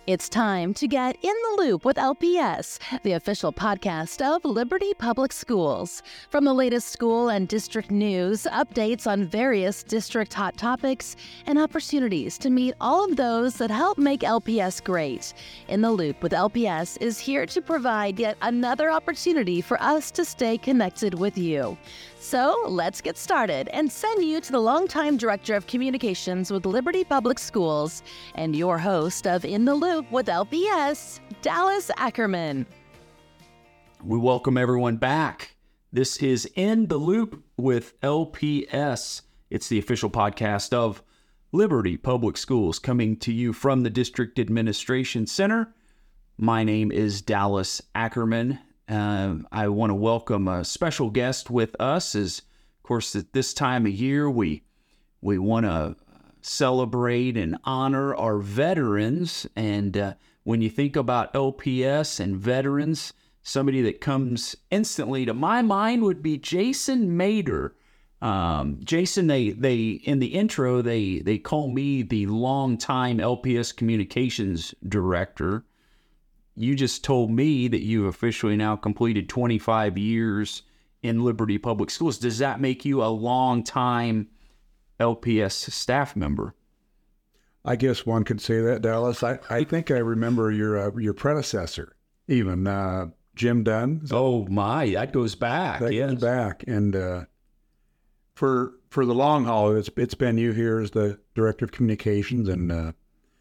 It's time to get in the loop with LPS, the official podcast of Liberty Public Schools. From the latest school and district news, updates on various district hot topics, and opportunities to meet all of those that help make LPS great. In the Loop with LPS is here to provide yet another opportunity for us to stay connected with you. So let's get started and send you to the longtime Director of Communications with Liberty Public Schools and your host of In the Loop with LPS, Dallas Ackerman. We welcome everyone back. This is In the Loop with LPS. It's the official podcast of Liberty Public Schools, coming to you from the District Administration Center. My name is Dallas Ackerman. I want to welcome a special guest with us. As, of course, at this time of year, we want to celebrate and honor our veterans. And when you think about LPS and veterans, somebody that comes instantly to my mind would be Jason Mader. Jason, they in the intro, they call me the longtime LPS communications director. You just told me that you've officially now completed 25 years in Liberty Public Schools. Does that make you a long-time LPS staff member? I guess one could say that, Dallas. I think I remember your predecessor, even Jim Dunn. Oh my, that goes back. That goes back, and for the long haul, it's been you here as the director of communications, and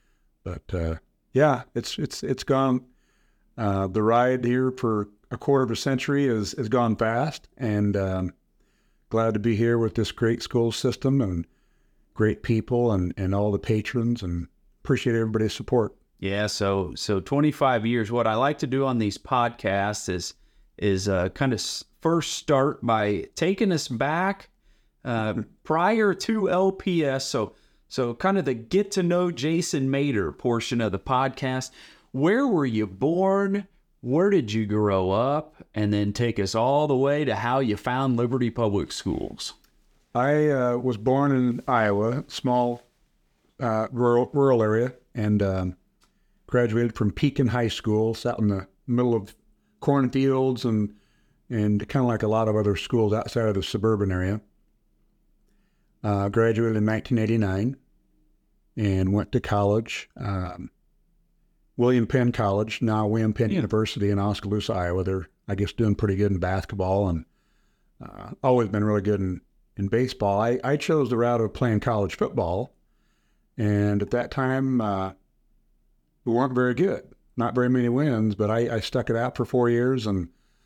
yeah, it's gone. The ride here for a quarter of a century has gone fast, and glad to be here with this great school system and great people and all the patrons, and appreciate everybody's support. Yeah, so 25 years. What I like to do on these podcasts is kind of first start by taking us back prior to LPS. So kind of the get to know Jason Mader portion of the podcast. Where were you born? Where did you grow up? And then take us all the way to how you found Liberty Public Schools. I was born in Iowa, small rural area, and graduated from Pekin High School. It's out in the middle of cornfields and kind of like a lot of other schools outside of the suburban area. Graduated in 1989 and went to college. William Penn College, now William Penn University in Oskaloosa, Iowa. They're, I guess, doing pretty good in basketball, and always been really good in baseball. I chose the route of playing college football, and at that time, we weren't very good. Not very many wins, but I stuck it out for 4 years, and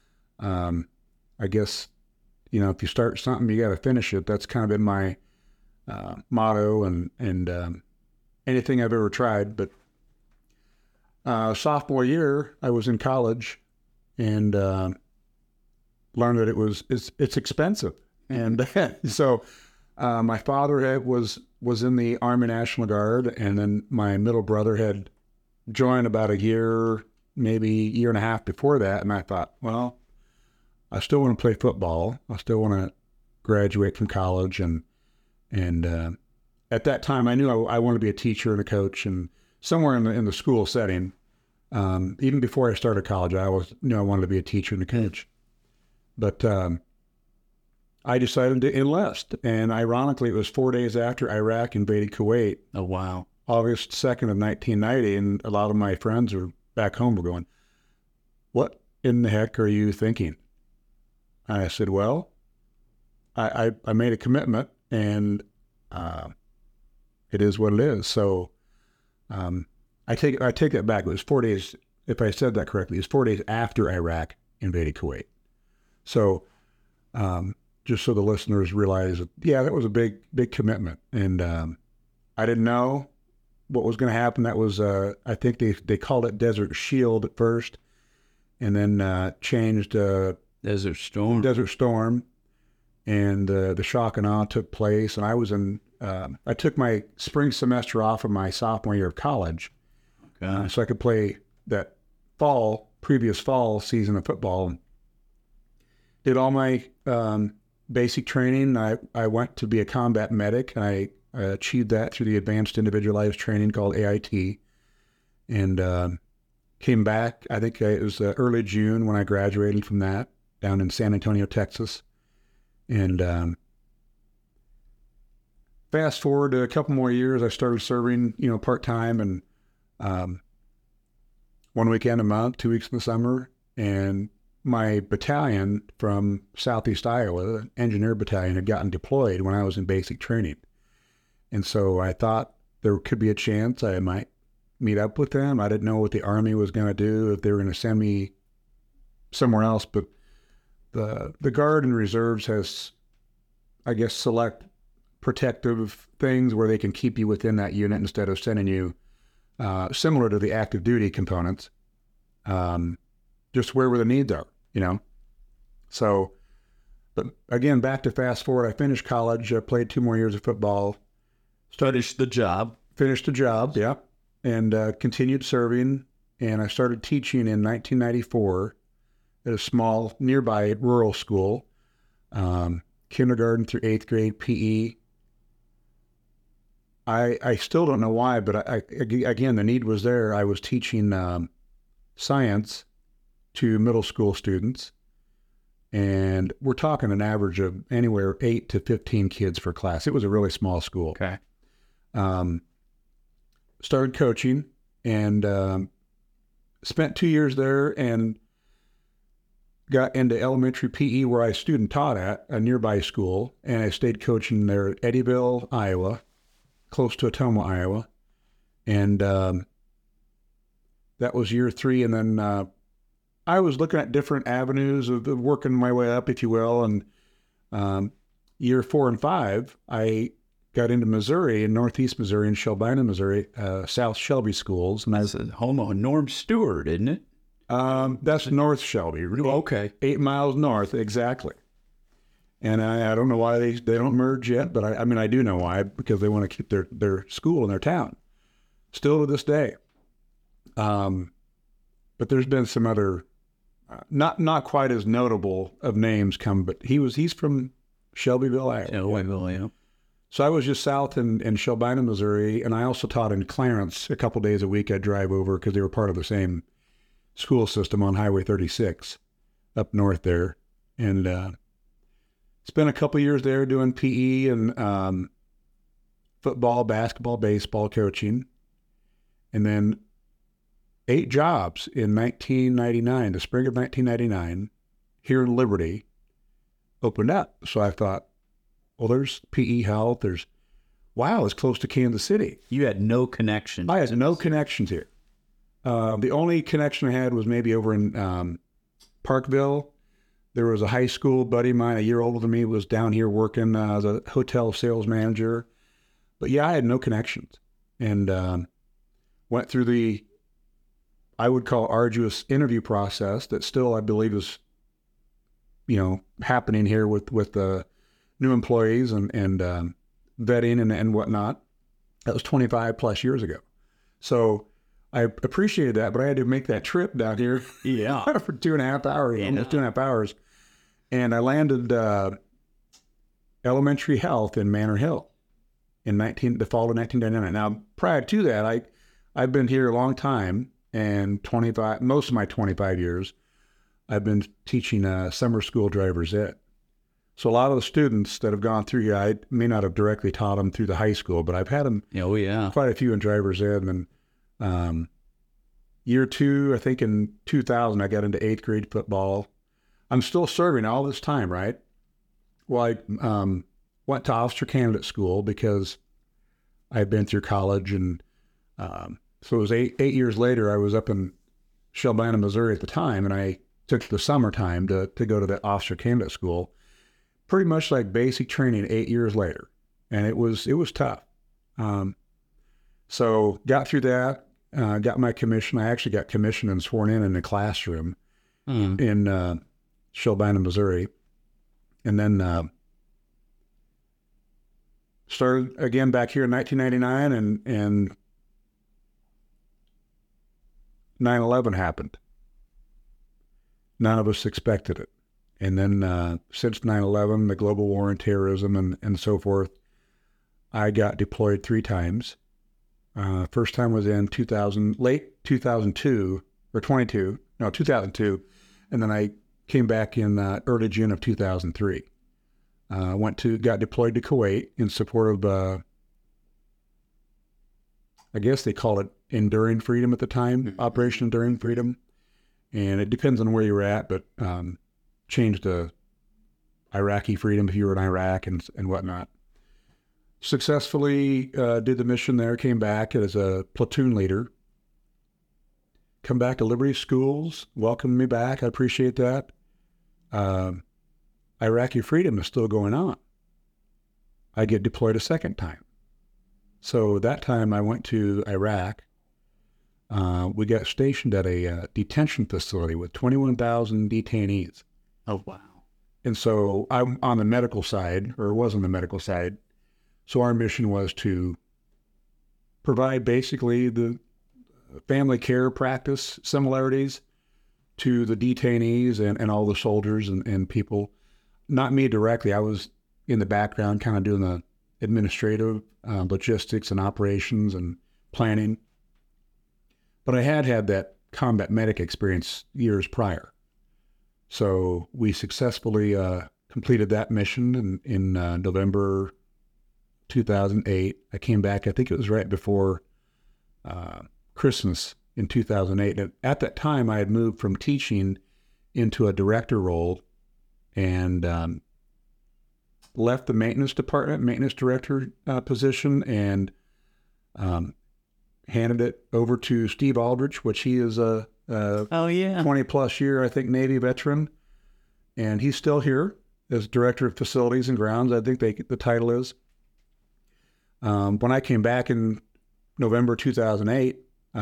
I guess, if you start something, you got to finish it. That's kind of been my motto, and anything I've ever tried, but sophomore year, I was in college and learned that it's expensive. And so my father was in the Army National Guard, and then my middle brother had joined about a year, maybe year and a half before that. And I thought, well, I still want to play football. I still want to graduate from college. And at that time, I knew I wanted to be a teacher and a coach, and somewhere in the school setting, even before I started college, I knew I wanted to be a teacher and a coach. But I decided to enlist, and ironically, it was 4 days after Iraq invaded Kuwait. Oh, wow. August 2nd of 1990, and a lot of my friends were back home were going, "What in the heck are you thinking?" And I said, well, I made a commitment, and it is what it is. So I take that back. It was 4 days, if I said that correctly, it was 4 days after Iraq invaded Kuwait. So just so the listeners realize, that was a big commitment. And I didn't know what was going to happen. That was, I think they called it Desert Shield at first, and then changed Desert Storm. And the shock and awe took place. And I was I took my spring semester off of my sophomore year of college, so I could play that previous fall season of football. Did all my basic training. I went to be a combat medic, and I achieved that through the Advanced Individualized Training called AIT. and came back. I think it was early June when I graduated from that down in San Antonio, Texas. And fast forward to a couple more years, I started serving, part-time, and 1 weekend a month, 2 weeks in the summer. And my battalion from Southeast Iowa, the engineer battalion, had gotten deployed when I was in basic training. And so I thought there could be a chance I might meet up with them. I didn't know what the Army was going to do, if they were going to send me somewhere else. But the Guard and Reserves has, I guess, select protective things where they can keep you within that unit instead of sending you similar to the active duty components, just where the needs are, So, but again, back to fast forward, I finished college, I played 2 more years of football. Finished the job, yeah, and continued serving. And I started teaching in 1994 at a small nearby rural school, kindergarten through 8th grade PE. I still don't know why, but again, the need was there. I was teaching science to middle school students, and we're talking an average of anywhere 8 to 15 kids per class. It was a really small school. Okay. Started coaching and spent 2 years there and got into elementary PE where I student taught at a nearby school, and I stayed coaching there at Eddyville, Iowa, close to Ottumwa, Iowa. And that was year 3. And then I was looking at different avenues of working my way up, if you will. And year 4 and 5, I got into Missouri, in Northeast Missouri, in Shelbina, Missouri, South Shelby schools. And That's home of Norm Stewart, isn't it? That's North Shelby. Okay. 8 miles north, exactly. And I don't know why they don't merge yet, but I do know why, because they want to keep their school in their town, still to this day. But there's been some other, not quite as notable of names come, but he's from Shelbyville, Iowa. Shelbyville, yeah. So I was just south in Shelbina, Missouri, and I also taught in Clarence a couple days a week. I'd drive over because they were part of the same school system on Highway 36 up north there. And spent a couple years there doing PE and football, basketball, baseball coaching. And then 8 jobs in 1999, the spring of 1999, here in Liberty, opened up. So I thought, well, there's PE health. It's close to Kansas City. You had no connection. I had no connections here. The only connection I had was maybe over in Parkville. There was a high school buddy of mine, a year older than me, was down here working as a hotel sales manager. But yeah, I had no connections. And went through the, I would call, arduous interview process that still, I believe, is, happening here with the new employees and vetting and whatnot. That was 25 plus years ago. So I appreciated that, but I had to make that trip down here for 2.5 hours, almost 2.5 hours. And I landed elementary health in Manor Hill in the fall of 1999. Now, prior to that, I've been here a long time, and most of my 25 years, I've been teaching summer school driver's ed. So a lot of the students that have gone through here, I may not have directly taught them through the high school, but I've had them quite a few in driver's ed. And then year 2, I think in 2000, I got into 8th grade football. I'm still serving all this time, right? Well, I went to officer candidate school because I'd been through college. And so it was eight years later, I was up in Shelbina, Missouri at the time, and I took the summertime to go to the officer candidate school. Pretty much like basic training 8 years later. And it was tough. So got through that, got my commission. I actually got commissioned and sworn in the classroom in Shelbina, Missouri. And then started again back here in 1999, and 9/11 happened. None of us expected it. And then since 9/11, the global war on terrorism and so forth, I got deployed 3 times. First time was in late 2002 or 2002. And then I came back in early June of 2003. Got deployed to Kuwait in support of, I guess they called it Enduring Freedom at the time, Operation Enduring Freedom. And it depends on where you're at, but changed to Iraqi Freedom if you were in Iraq and whatnot. Successfully did the mission there, came back as a platoon leader. Come back to Liberty Schools, welcomed me back. I appreciate that. Iraqi Freedom is still going on. I get deployed a second time. So that time I went to Iraq. We got stationed at a detention facility with 21,000 detainees. Oh, wow. And so I'm on the medical side, or was on the medical side. So our mission was to provide basically the family care practice similarities to the detainees and all the soldiers and people. Not me directly. I was in the background kind of doing the administrative logistics and operations and planning. But I had that combat medic experience years prior. So we successfully completed that mission in November 2008. I came back, I think it was right before Christmas in 2008. And at that time, I had moved from teaching into a director role and left the maintenance director position, and handed it over to Steve Aldrich, which he is a 20 plus year, I think, Navy veteran. And he's still here as director of facilities and grounds. I think the title is. When I came back in November 2008,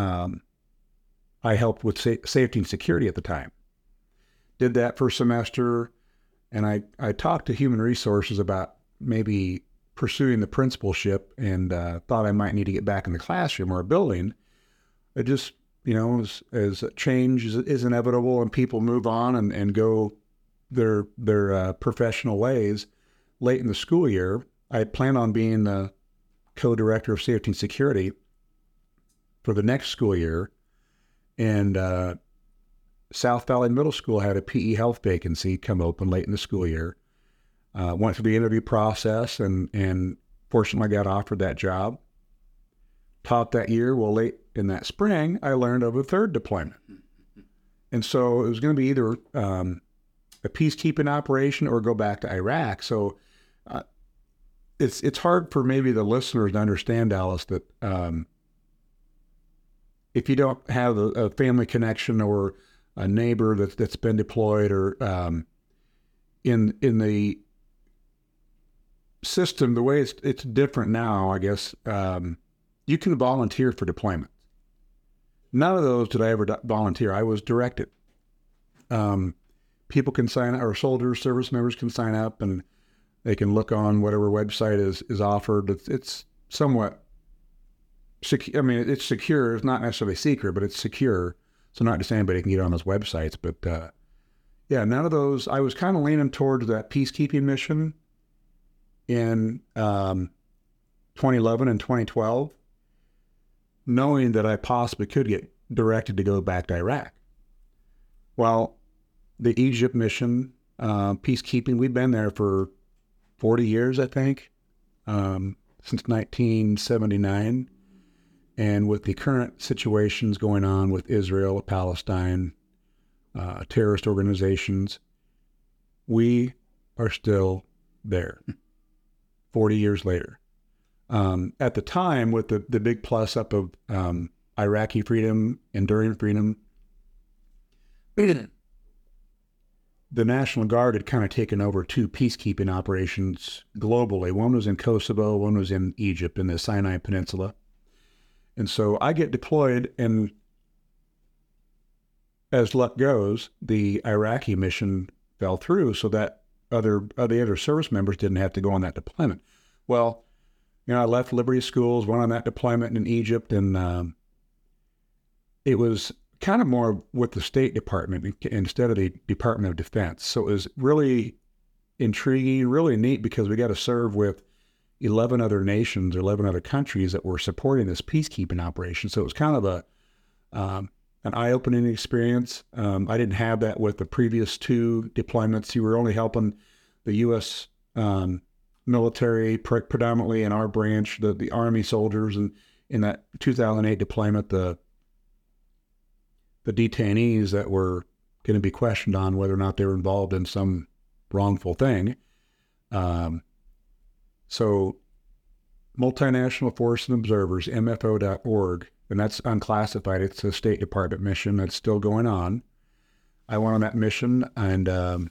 I helped with safety and security at the time. Did that for a semester. And I talked to human resources about maybe pursuing the principalship, and thought I might need to get back in the classroom or a building. It just, as change is inevitable and people move on and go their professional ways. Late in the school year, I planned on being the co-director of safety and security for the next school year. And South Valley Middle School had a PE health vacancy come open late in the school year. Went through the interview process and fortunately got offered that job. Taught that year. Well, late in that spring, I learned of a third deployment. And so it was going to be either a peacekeeping operation or go back to Iraq. So it's hard for maybe the listeners to understand, Dallas, that if you don't have a family connection or a neighbor that's been deployed, or in the system, the way it's different now, I guess, you can volunteer for deployment. None of those did I ever volunteer. I was directed. People can sign up, or soldiers, service members can sign up, and they can look on whatever website is offered. It's somewhat secure. I mean, it's secure. It's not necessarily secret, but it's secure. So not just anybody can get on those websites. But yeah, none of those. I was kind of leaning towards that peacekeeping mission in 2011 and 2012, knowing that I possibly could get directed to go back to Iraq. Well, the Egypt mission, peacekeeping, we've been there for 40 years, I think, since 1979. And with the current situations going on with Israel, Palestine, terrorist organizations, we are still there 40 years later. At the time, with the big plus up of Iraqi freedom, enduring freedom, the National Guard had kind of taken over two peacekeeping operations globally. One was in Kosovo, one was in Egypt, in the Sinai Peninsula. And so I get deployed, and as luck goes, the Iraqi mission fell through, so that the other service members didn't have to go on that deployment. Well, I left Liberty Schools, went on that deployment in Egypt, and it was kind of more with the State Department instead of the Department of Defense. So it was really intriguing, really neat, because we got to serve with 11 other nations, or 11 other countries that were supporting this peacekeeping operation. So it was kind of an eye-opening experience. I didn't have that with the previous 2 deployments. You were only helping the U.S. Military, predominantly in our branch, the Army soldiers, and in that 2008 deployment, the detainees that were going to be questioned on whether or not they were involved in some wrongful thing. So Multinational Force and Observers, MFO.org, and that's unclassified. It's a State Department mission that's still going on. I went on that mission and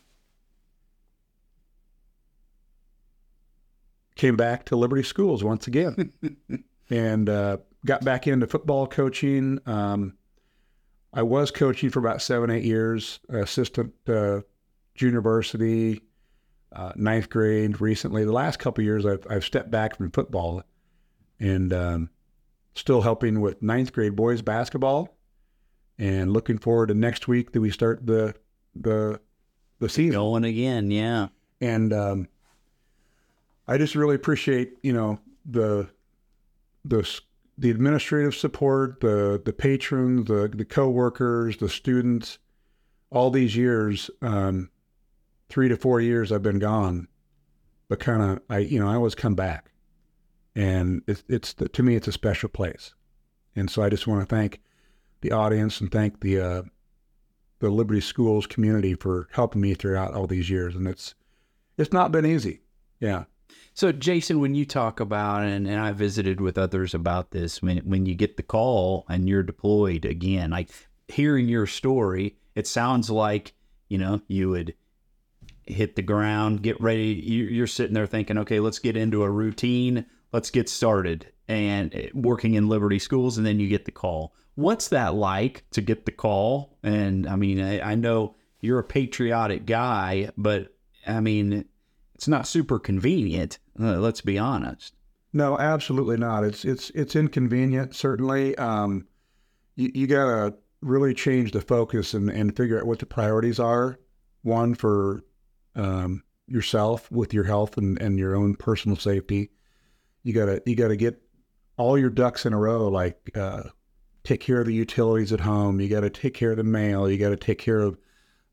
came back to Liberty Schools once again and got back into football coaching. I was coaching for about 7-8 years, assistant junior varsity, 9th grade recently. The last couple of years, I've stepped back from football and still helping with 9th grade boys basketball, and looking forward to next week that we start the season. Going again, yeah. And I just really appreciate, the administrative support, the patrons, the coworkers, the students. All these years, 3 to 4 years I've been gone, but I always come back, and to me it's a special place, and so I just want to thank the audience and thank the Liberty Schools community for helping me throughout all these years, and it's not been easy, yeah. So, Jason, when you talk about, and I visited with others about this, when you get the call and you're deployed again, like hearing your story, it sounds like, you would hit the ground, get ready. You're sitting there thinking, okay, let's get into a routine. Let's get started and working in Liberty Schools. And then you get the call. What's that like to get the call? And I mean, I know you're a patriotic guy, but I mean, it's not super convenient. Let's be honest. No, absolutely not. It's inconvenient. Certainly. You gotta really change the focus and figure out what the priorities are. One, for yourself with your health and your own personal safety. You gotta get all your ducks in a row. Like take care of the utilities at home. You gotta take care of the mail. You gotta take care of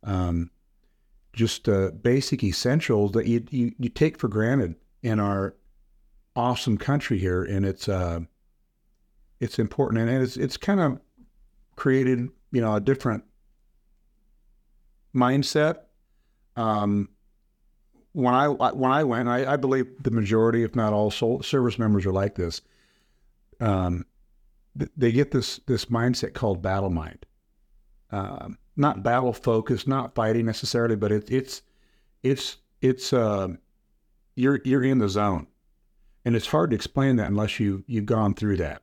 just basic essentials that you take for granted in our awesome country here, and it's important, and it's kind of created a different mindset. When I went, I believe the majority, if not all, service members are like this. They get this mindset called battle mind. Not battle focused, not fighting necessarily, but it's you're in the zone, and it's hard to explain that unless you've gone through that.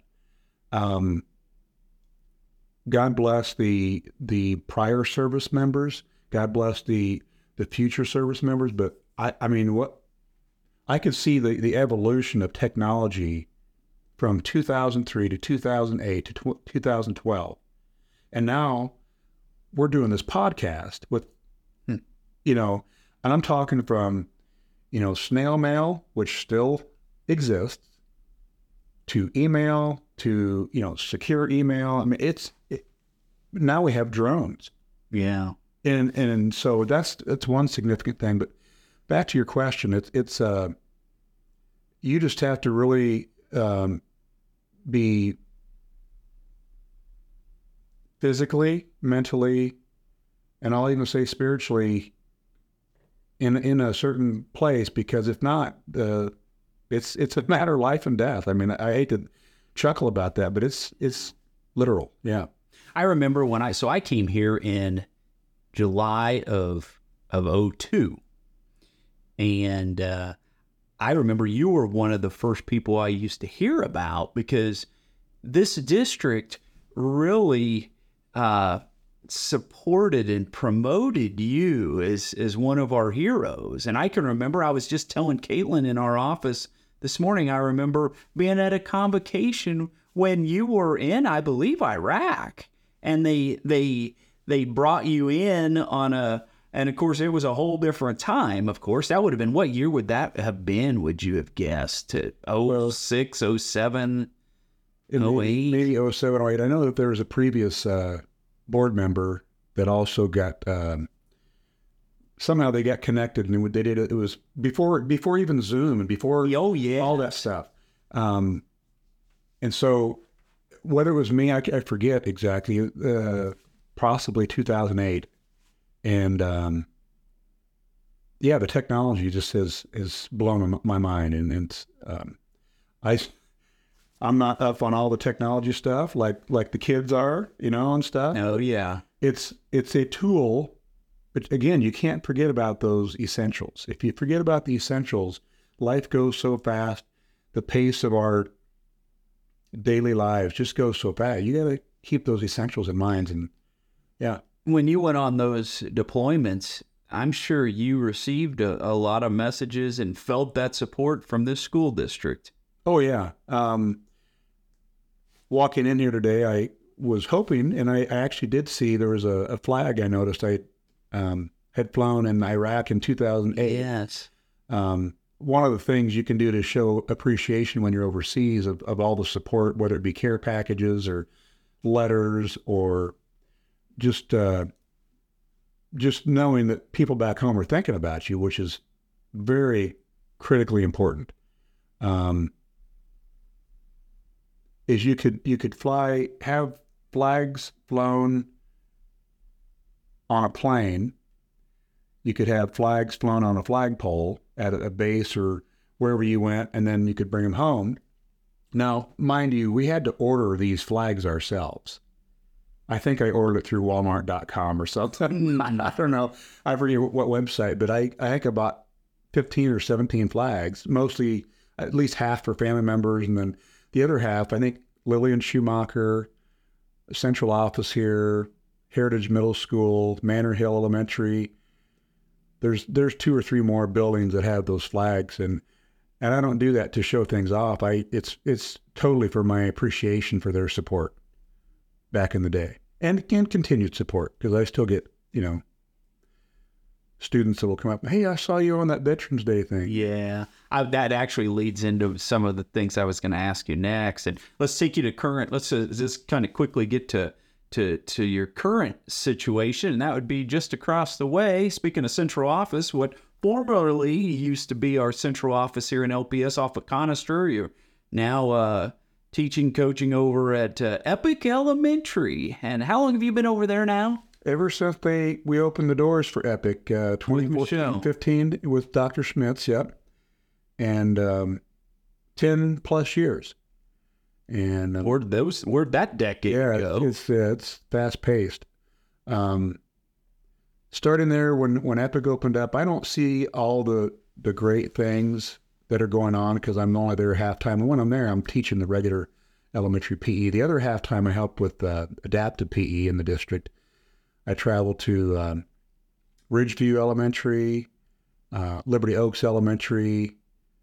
God bless the prior service members. God bless the future service members. But I mean, what I could see the evolution of technology from 2003 to 2008 to 2012, and now we're doing this podcast with, and I'm talking from, snail mail, which still exists, to email, to, secure email. I mean, now we have drones. Yeah. And so that's one significant thing. But back to your question, it's you just have to really be physically, mentally, and I'll even say spiritually in a certain place, because if not, it's a matter of life and death. I mean, I hate to chuckle about that, but it's literal. Yeah. I remember when I came here in July of 2002, and I remember you were one of the first people I used to hear about, because this district really supported and promoted you as one of our heroes. And I can remember, I was just telling Caitlin in our office this morning, I remember being at a convocation when you were in, I believe, Iraq, and they brought you in on And of course, it was a whole different time, of course. That would have been, what year would that have been, would you have guessed? 06, 07, 08? Maybe 07, 08. I know that there was a previous board member that also got, somehow they got connected, and they did it. It was before even Zoom and before all that stuff. And so whether it was me, I forget exactly, possibly 2008. And the technology just has blown my mind. And I'm not up on all the technology stuff like the kids are, and stuff. Oh, yeah. It's a tool, but again, you can't forget about those essentials. If you forget about the essentials, life goes so fast. The pace of our daily lives just goes so fast. You got to keep those essentials in mind. And yeah. When you went on those deployments, I'm sure you received a lot of messages and felt that support from this school district. Oh, yeah. Walking in here today, I was hoping, and I actually did see there was a flag I noticed. I had flown in Iraq in 2008. Yes. One of the things you can do to show appreciation when you're overseas of all the support, whether it be care packages or letters or just knowing that people back home are thinking about you, which is very critically important. Is you could have flags flown on a plane. You could have flags flown on a flagpole at a base or wherever you went, and then you could bring them home. Now, mind you, we had to order these flags ourselves. I think I ordered it through Walmart.com or something. I don't know. I forget what website, but I think I bought 15 or 17 flags, mostly at least half for family members. And then the other half, I think Lillian Schumacher, central office here, Heritage Middle School, Manor Hill Elementary. There's 2 or 3 more buildings that have those flags. And I don't do that to show things off. It's totally for my appreciation for their support back in the day, and continued support, because I still get, students that will come up, hey, I saw you on that Veterans Day thing. Yeah, that actually leads into some of the things I was going to ask you next. And let's take you to current. Let's just kind of quickly get to your current situation, and that would be just across the way. Speaking of central office, what formerly used to be our central office here in LPS off of Conister, you're now teaching, coaching over at Epic Elementary. And how long have you been over there now? Ever since we opened the doors for Epic, 2014, 15 with Dr. Schmitz, yep. And 10 plus years. And where'd that decade go? It's fast paced. Starting there when Epic opened up, I don't see all the great things that are going on because I'm only there half-time. And when I'm there, I'm teaching the regular elementary PE. The other half-time, I help with adaptive PE in the district. I travel to Ridgeview Elementary, Liberty Oaks Elementary,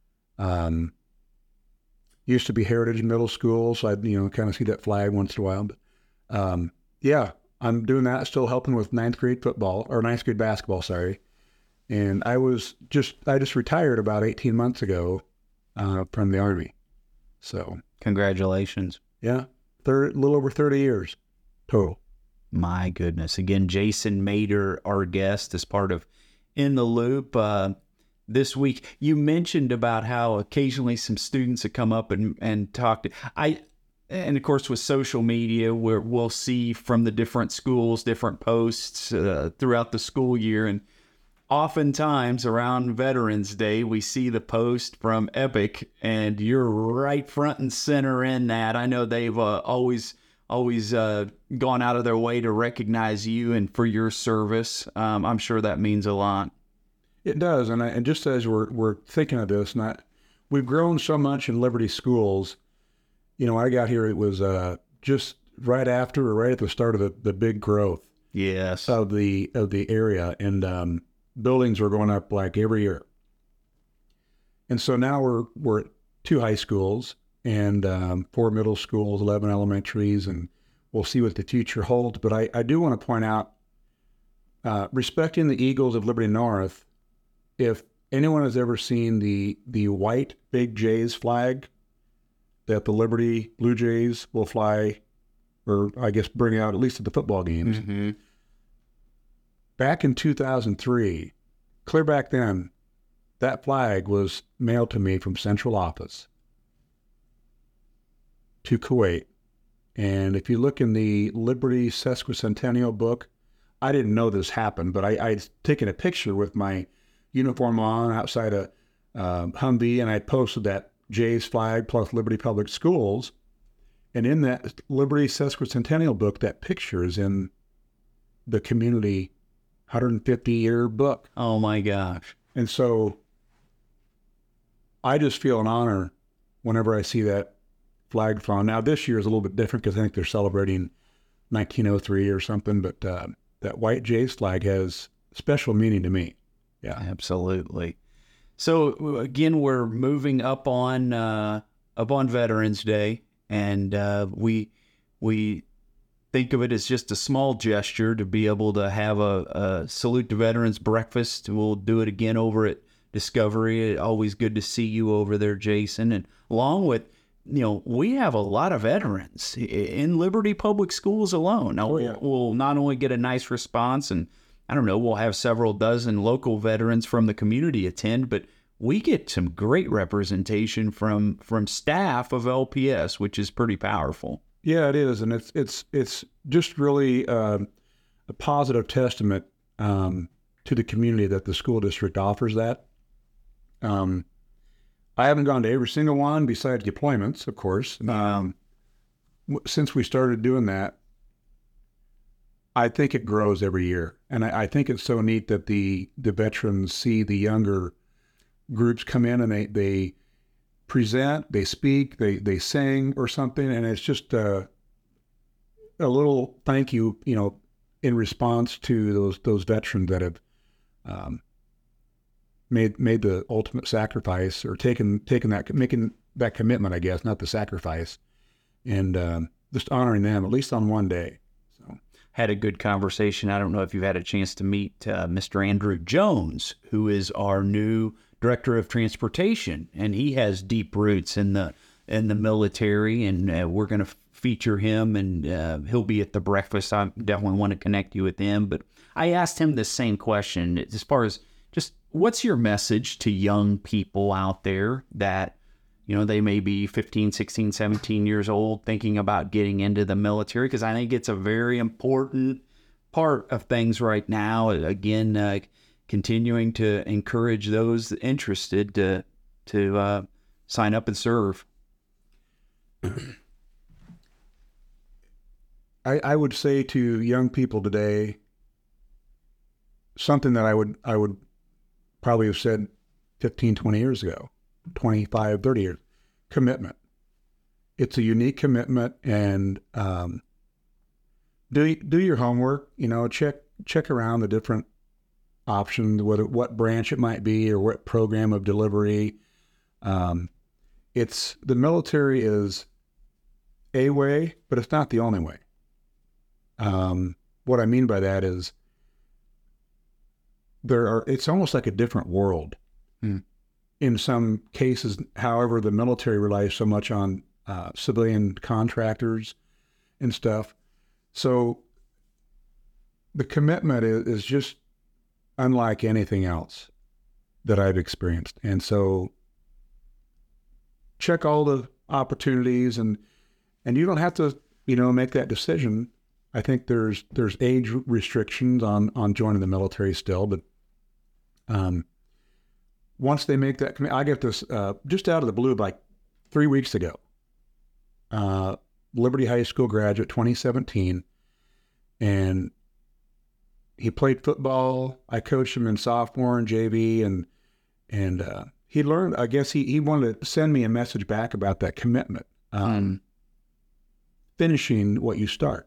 used to be Heritage Middle School, so I kind of see that flag once in a while. But yeah, I'm doing that, still helping with ninth grade basketball, sorry. And I just retired about 18 months ago from the Army. So congratulations. Yeah, a little over 30 years total. My goodness. Again, Jason Mader, our guest, as part of In the Loop. This week, you mentioned about how occasionally some students have come up and talked. And of course, with social media, where we'll see from the different schools, different posts throughout the school year. And oftentimes around Veterans Day, we see the post from Epic, and you're right front and center in that. I know they've always gone out of their way to recognize you and for your service. I'm sure that means a lot. It does, and just as we're thinking of this, we've grown so much in Liberty schools. I got here, it was just right after or right at the start of the big growth. Yes. Of the area, and buildings were going up like every year. And so now we're at 2 high schools and 4 middle schools, 11 elementaries, and we'll see what the future holds. But I do want to point out respecting the Eagles of Liberty North, if anyone has ever seen the white Big Jays flag that the Liberty Blue Jays will fly, or I guess bring out at least at the football games. Mm-hmm. Back in 2003, clear back then, that flag was mailed to me from central office to Kuwait. And if you look in the Liberty Sesquicentennial book, I didn't know this happened, but I'd taken a picture with my uniform on outside a Humvee, and I posted that Jays flag plus Liberty Public Schools. And in that Liberty Sesquicentennial book, that picture is in the community 150-year book. Oh, my gosh. And so I just feel an honor whenever I see that flag flown. Now, this year is a little bit different because I think they're celebrating 1903 or something, but that white Jays flag has special meaning to me. Yeah, absolutely. So again, we're moving up on Veterans Day, and we think of it as just a small gesture to be able to have a Salute to Veterans breakfast. We'll do it again over at Discovery. Always good to see you over there, Jason. And along with, we have a lot of veterans in Liberty Public Schools alone. Now, we'll not only get a nice response, and I don't know, we'll have several dozen local veterans from the community attend, but we get some great representation from staff of LPS, which is pretty powerful. Yeah, it is, and it's just really a positive testament to the community that the school district offers that. I haven't gone to every single one besides deployments, of course. Since we started doing that, I think it grows every year. And I think it's so neat that the veterans see the younger groups come in and they present, they speak, they sing or something. And it's just a little thank you, in response to those veterans that have made the ultimate sacrifice, or making that commitment, I guess, not the sacrifice, and just honoring them at least on one day. So, had a good conversation. I don't know if you've had a chance to meet Mr. Andrew Jones, who is our new director of transportation, and he has deep roots in the military, and we're going to feature him, and he'll be at the breakfast. I definitely want to connect you with him. But I asked him the same question as far as just what's your message to young people out there that, they may be 15, 16, 17 years old thinking about getting into the military? Because I think it's a very important part of things right now. Again, continuing to encourage those interested to sign up and serve. I would say to young people today something that I would probably have said 15, 20 years ago, 25, 30 years. Commitment. It's a unique commitment, and do your homework. Check around the different options, what branch it might be or what program of delivery. The military is a way, but it's not the only way. What I mean by that is it's almost like a different world. In some cases, however, the military relies so much on civilian contractors and stuff. So the commitment is just unlike anything else that I've experienced. And so check all the opportunities, and you don't have to, make that decision. I think there's age restrictions on joining the military still, but once they make that commitment, I get this just out of the blue, like 3 weeks ago. Liberty High School graduate, 2017, and he played football. I coached him in sophomore and JV, and he learned. I guess he wanted to send me a message back about that commitment, finishing what you start.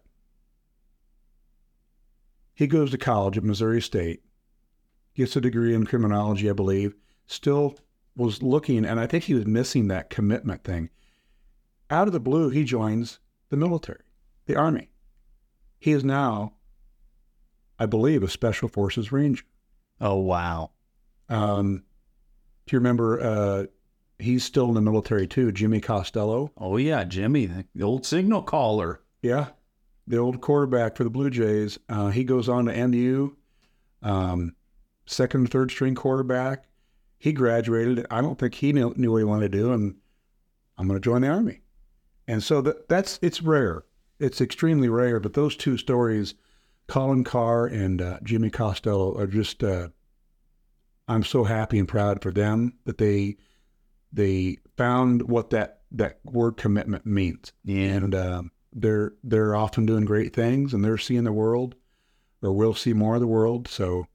He goes to college at Missouri State, gets a degree in criminology, I believe. Still was looking, and I think he was missing that commitment thing. Out of the blue, he joins the military, the Army. He is now I believe, a Special Forces Ranger. Oh, wow. Do you remember, he's still in the military too, Jimmy Costello? Oh, yeah, Jimmy, the old signal caller. Yeah, the old quarterback for the Blue Jays. He goes on to MU, second and third string quarterback. He graduated. I don't think he knew what he wanted to do, and I'm going to join the Army. And so it's rare. It's extremely rare, but those two stories, Colin Carr and Jimmy Costello, are just, I'm so happy and proud for them that they found what that word commitment means. Yeah. And they're often doing great things, and they're seeing the world, or will see more of the world. So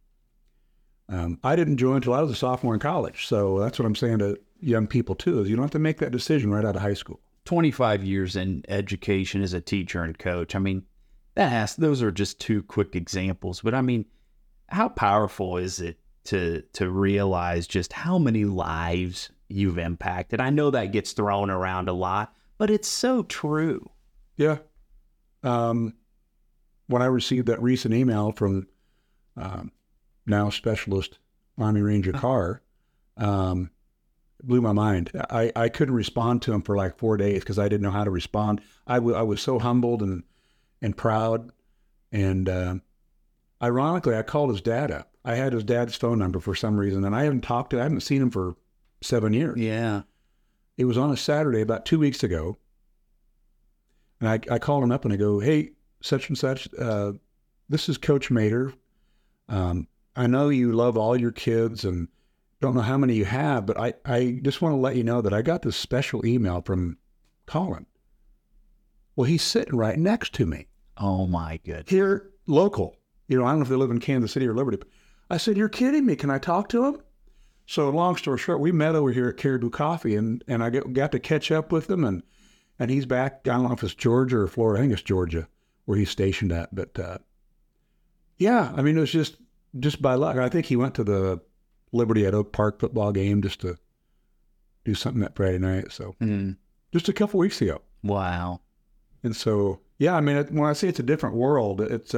I didn't join until I was a sophomore in college. So that's what I'm saying to young people too, is you don't have to make that decision right out of high school. 25 years in education as a teacher and coach. I mean, those are just two quick examples, but I mean, how powerful is it to realize just how many lives you've impacted? I know that gets thrown around a lot, but it's so true. Yeah. When I received that recent email from now Specialist Army Ranger Carr, it blew my mind. I couldn't respond to him for like 4 days because I didn't know how to respond. I was so humbled and proud. And ironically, I called his dad up. I had his dad's phone number for some reason, and I haven't seen him for 7 years. Yeah. It was on a Saturday about 2 weeks ago. And I called him up and I go, hey, such and such, this is Coach Mader. I know you love all your kids and don't know how many you have, but I just want to let you know that I got this special email from Colin. Well, he's sitting right next to me. Oh, my goodness. Here, local. I don't know if they live in Kansas City or Liberty. But I said, you're kidding me. Can I talk to him? So long story short, we met over here at Caribou Coffee, and I got to catch up with him, and he's back, I don't know if it's Georgia or Florida. I think it's Georgia where he's stationed at. But, yeah, I mean, it was just by luck. I think he went to the Liberty at Oak Park football game just to do something that Friday night. So just a couple weeks ago. Wow. And so, yeah, I mean, when I say it's a different world, it's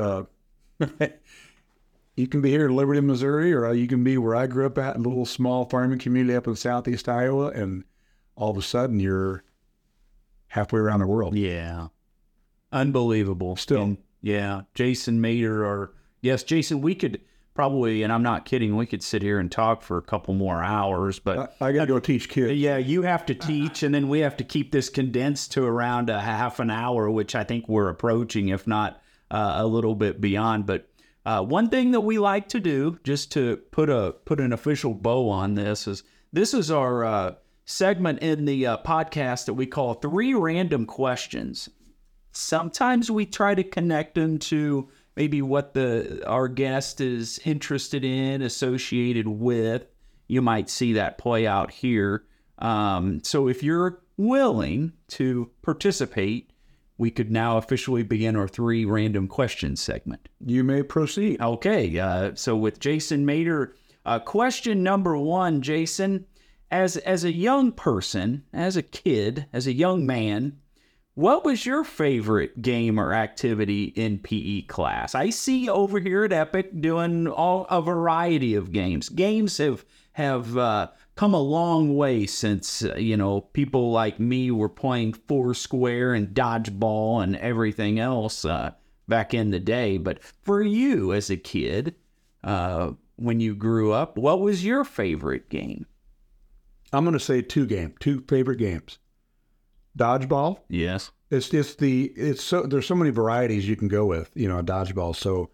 you can be here in Liberty, Missouri, or you can be where I grew up at, a little small farming community up in southeast Iowa, and all of a sudden you're halfway around the world. Yeah. Unbelievable. Still. And, yeah. Jason Mader, Jason, we could probably, and I'm not kidding, we could sit here and talk for a couple more hours, but I got to go teach kids. Yeah, you have to teach, and then we have to keep this condensed to around a half an hour, which I think we're approaching, if not a little bit beyond. But one thing that we like to do, just to put an official bow on this is our segment in the podcast that we call 3 Random Questions. Sometimes we try to connect them to maybe what our guest is interested in, associated with. You might see that play out here. So if you're willing to participate, we could now officially begin our 3 Random Questions segment. You may proceed. Okay. So with Jason Mader, question number 1, Jason, as a young person, as a kid, as a young man, what was your favorite game or activity in PE class? I see over here at Epic doing a variety of games. Games have come a long way since, people like me were playing Foursquare and dodgeball and everything else back in the day. But for you as a kid, when you grew up, what was your favorite game? I'm going to say 2 favorite games. Dodgeball. Yes. There's so many varieties you can go with, a dodgeball. So,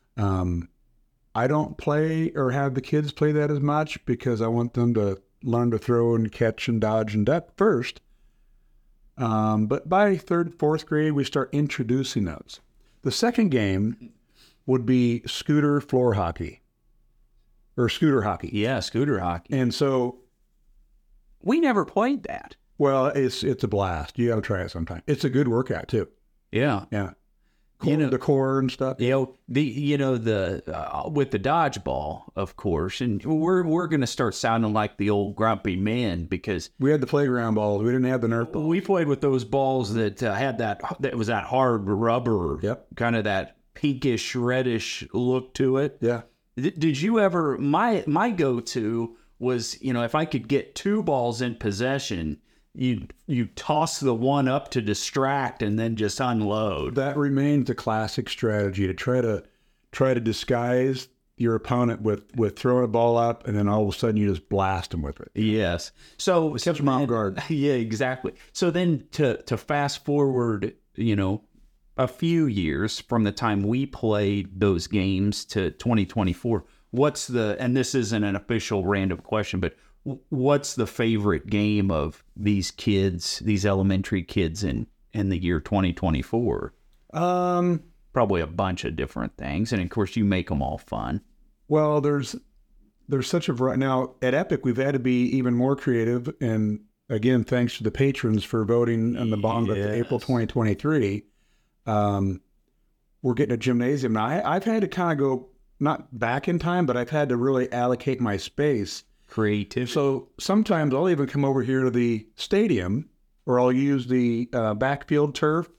I don't play or have the kids play that as much because I want them to learn to throw and catch and dodge and duck first. But by 3rd, 4th grade, we start introducing those. The second game would be scooter floor hockey or scooter hockey. Yeah, scooter hockey. And so we never played that. Well, it's a blast. You got to try it sometime. It's a good workout too. Yeah. Yeah. The core and stuff. With the dodgeball, of course, and we're going to start sounding like the old grumpy men because we had the playground balls. We didn't have the Nerf balls. We played with those balls that had that was that hard rubber. Yep. Kind of that pinkish, reddish look to it. Yeah. Did you ever, my go-to was, if I could get 2 balls in possession, you toss the one up to distract and then just unload. That remains the classic strategy, to try to disguise your opponent with throwing a ball up, and then all of a sudden you just blast them with it. Yes. So Catch them off guard. Yeah, exactly. So then to fast forward, a few years from the time we played those games to 2024, and this isn't an official random question, but what's the favorite game of these kids, these elementary kids in the year 2024? Probably a bunch of different things. And of course you make them all fun. Well, there's such a variety. Now at Epic, we've had to be even more creative. And again, thanks to the patrons for voting on the bond of April 2023. We're getting a gymnasium. Now I've had to kind of go, not back in time, but I've had to really allocate my space. Creative. So sometimes I'll even come over here to the stadium, or I'll use the backfield turf.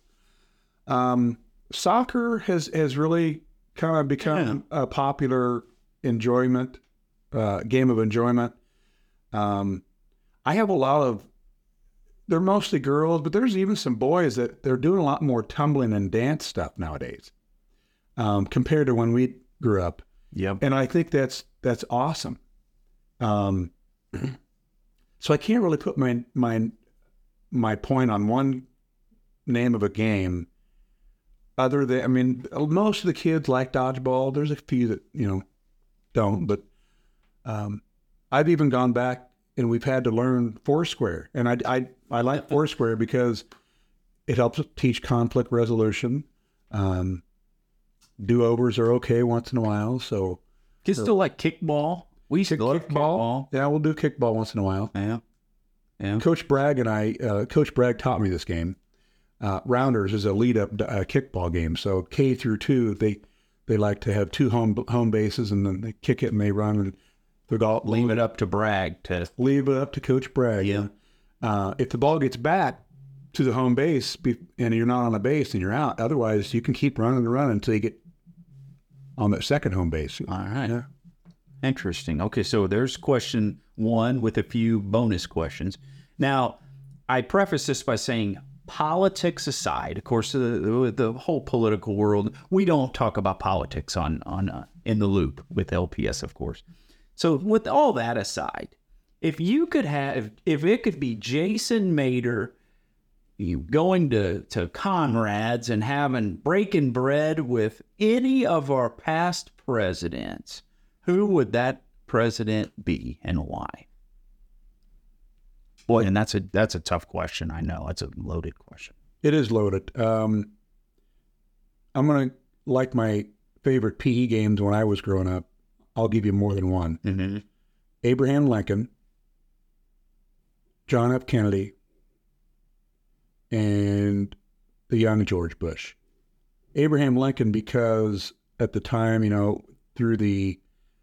Soccer has really kind of become a popular enjoyment, game of enjoyment. I have a lot of, they're mostly girls, but there's even some boys that they're doing a lot more tumbling and dance stuff nowadays, compared to when we grew up. Yep. And I think that's awesome. So I can't really put my point on one name of a game, other than, most of the kids like dodgeball. There's a few that, don't, but I've even gone back and we've had to learn Foursquare. And I like Foursquare because it helps teach conflict resolution. Do-overs are okay once in a while. So kids still like kickball. We used to love kickball. Yeah, we'll do kickball once in a while. Yeah. Coach Bragg and I, Coach Bragg taught me this game. Rounders is a lead-up kickball game. So K through 2, they like to have 2 home bases, and then they kick it and they run, and leave it up to Bragg leave it up to Coach Bragg. Yeah. If the ball gets back to the home base and you're not on a base, then you're out. Otherwise, you can keep running and running until you get on that second home base. All right. Yeah. Interesting. Okay, so there's question 1 with a few bonus questions. Now, I preface this by saying, politics aside, of course, the whole political world, we don't talk about politics on In the Loop with LPS, of course. So with all that aside, if it could be Jason Mader, going to Conrad's and breaking bread with any of our past presidents, who would that president be and why? Boy, and that's a tough question. I know it's a loaded question. It is loaded. I'm gonna, like my favorite PE games when I was growing up, I'll give you more than one. Mm-hmm. Abraham Lincoln, John F. Kennedy, and the young George Bush. Abraham Lincoln, because at the time, through the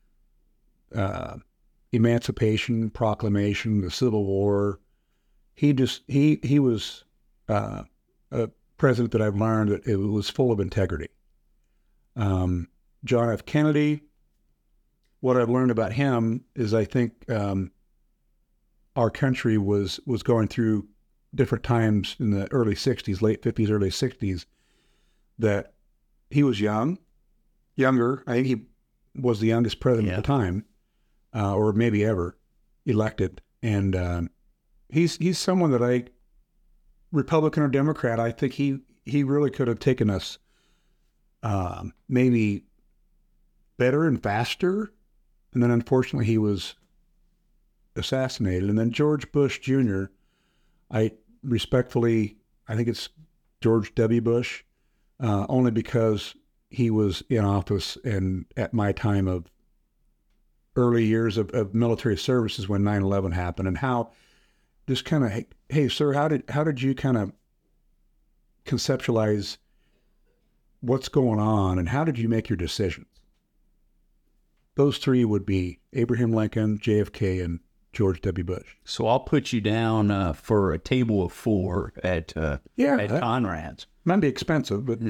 Emancipation Proclamation, the Civil War, he was a president that I've learned that it was full of integrity. John F. Kennedy, what I've learned about him is I think our country was going through different times in the early 60s, late 50s, early 60s, that he was younger. I think he was the youngest president at the time, or maybe ever elected. And he's someone that Republican or Democrat, I think he really could have taken us maybe better and faster. And then unfortunately he was assassinated. And then George Bush Jr., I think it's George W. Bush, only because he was in office and at my time of early years of military services when 9/11 happened, and how just kind of, hey, sir, how did you kind of conceptualize what's going on, and how did you make your decisions? Those three would be Abraham Lincoln, JFK, and George W. Bush. So I'll put you down for a table of 4 at Conrad's. Might be expensive, but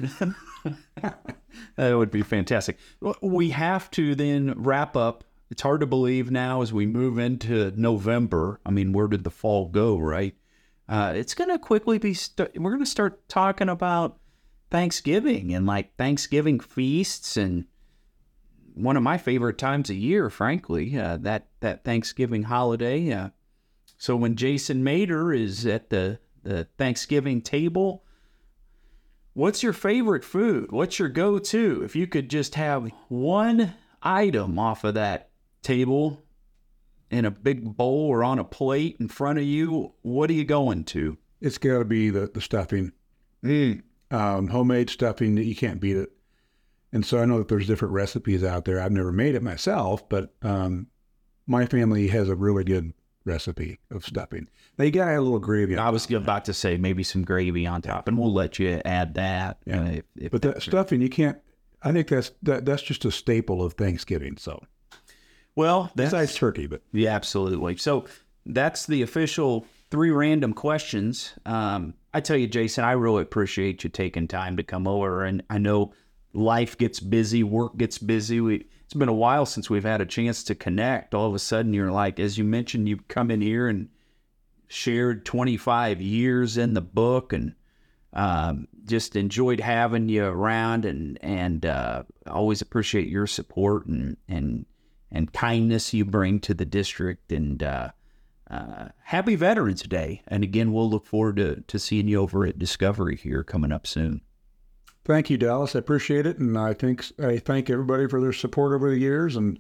That would be fantastic. We have to then wrap up. It's hard to believe now as we move into November. I mean, where did the fall go, right? It's going to quickly be, we're going to start talking about Thanksgiving and like Thanksgiving feasts, and one of my favorite times of year, frankly, that Thanksgiving holiday. So when Jason Mader is at the Thanksgiving table, what's your favorite food? What's your go-to? If you could just have one item off of that table in a big bowl or on a plate in front of you, what are you going to? it's got to be the stuffing. Homemade stuffing, you can't beat it. And so I know that there's different recipes out there. I've never made it myself, but my family has a really good recipe of stuffing. Now you got to add a little gravy. I was about to say maybe some gravy on top, and we'll let you add that. Yeah. But that stuffing, you can't. I think that's just a staple of Thanksgiving. So, well, besides turkey, but yeah, absolutely. So that's the official 3 random questions. I tell you, Jason, I really appreciate you taking time to come over, and I know life gets busy, work gets busy. It's been a while since we've had a chance to connect. All of a sudden, you're like, as you mentioned, you come in here and shared 25 years in the book, and just enjoyed having you around, and always appreciate your support and kindness you bring to the district. And happy Veterans Day. And again, we'll look forward to seeing you over at Discovery here coming up soon. Thank you, Dallas. I appreciate it, and I thank everybody for their support over the years. And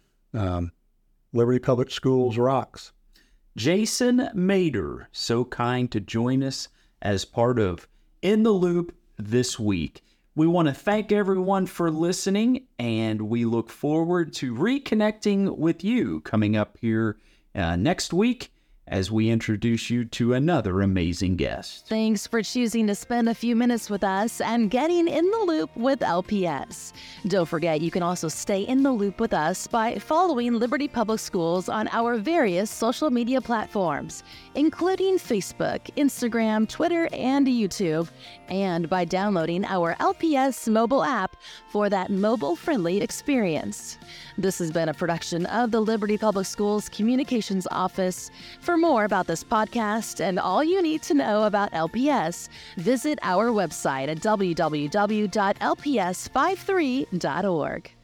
Liberty Public Schools rocks. Jason Mader, so kind to join us as part of In the Loop this week. We want to thank everyone for listening, and we look forward to reconnecting with you coming up here next week as we introduce you to another amazing guest. Thanks for choosing to spend a few minutes with us and getting in the loop with LPS. Don't forget, you can also stay in the loop with us by following Liberty Public Schools on our various social media platforms, including Facebook, Instagram, Twitter, and YouTube, and by downloading our LPS mobile app for that mobile-friendly experience. This has been a production of the Liberty Public Schools Communications Office. For more about this podcast and all you need to know about LPS, visit our website at www.lps53.org.